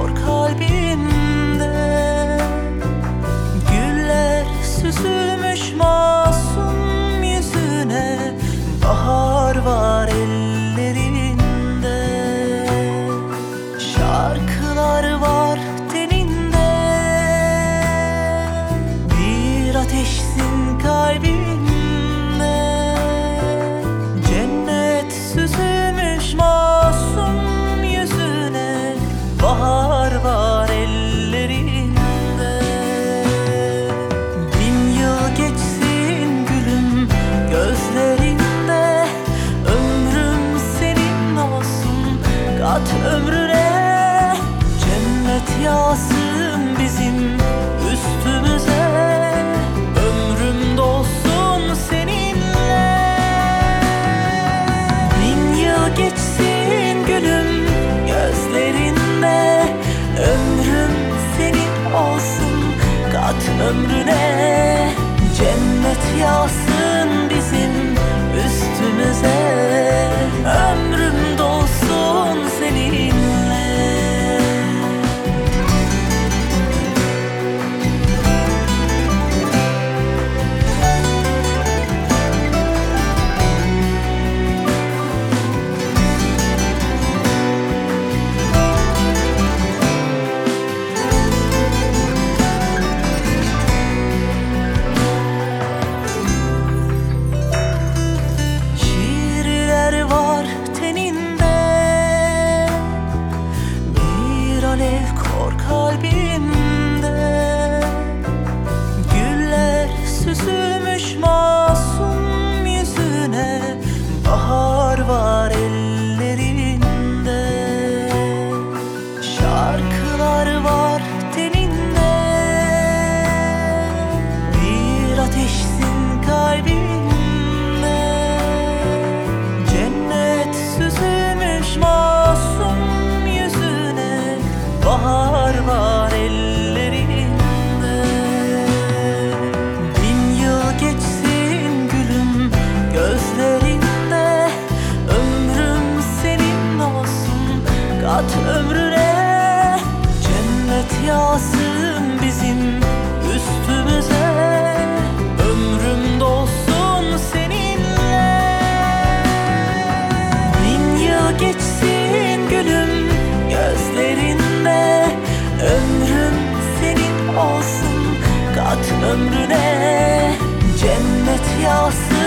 kor kalbimde. Güller süzülmüş masum yüzüne, bahar var ellerinde. Şarkılar var teninde, bir ateşsin kalbimde. Cennet süzülmüş masum yüzüne, bahar var ellerinde. Bin yıl geçsin gülüm gözlerinde, ömrüm senin olsun kat ömrüne. Cennet yağsın bizim üstümüze, ömrüm dolsun seninle. Bin yıl geçsin gülüm gözlerinde, ömrüm senin olsun kat ömrüne. Cennet yağsın bizim üstümüze, ömrüm dolsun seninle. Alev kor kalbimde, güller süzülmüş masum yüzüne, bahar var ellerinde. Şarkılar var teninde, bir ateşsin kalbimde. Cennet süzülmüş masum yüzüne, bahar var ellerinde. Bin yıl geçsin gülüm gözlerinde, ömrüm senin olsun kat ömrüne. Cennet yağsın bizim üstümüze, ömrüm dolsun seninle. Bin yıl geçsin gülüm gözlerinde, ömrüm senin olsun kat ömrüne. Cennet yağsın